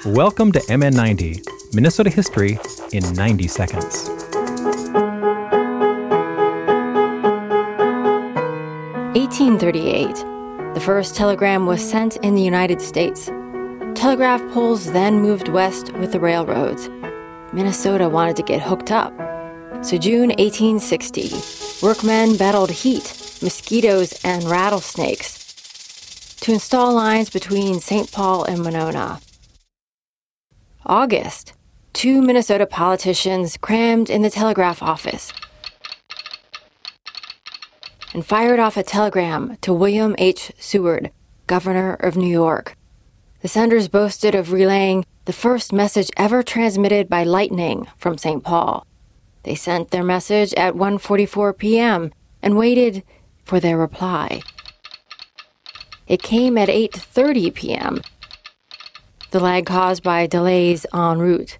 Welcome to MN90, Minnesota History in 90 seconds. The first telegram was sent in the United States. Telegraph poles then moved west with the railroads. Minnesota wanted to get hooked up. So June 1860, workmen battled heat, mosquitoes, and rattlesnakes to install lines between St. Paul and Winona. August, 2 Minnesota politicians crammed in the telegraph office and fired off a telegram to William H. Seward, governor of New York. The senders boasted of relaying the first message ever transmitted by lightning from St. Paul. They sent their message at 1:44 p.m. and waited for their reply. It came at 8:30 p.m., the lag caused by delays en route.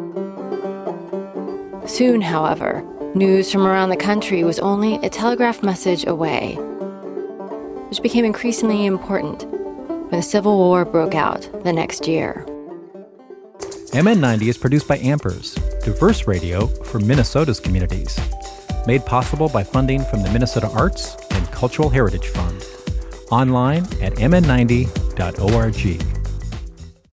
Soon, however, news from around the country was only a telegraph message away, which became increasingly important when the Civil War broke out the next year. MN90 is produced by Ampers, diverse radio for Minnesota's communities. Made possible by funding from the Minnesota Arts and Cultural Heritage Fund. Online at mn90.org.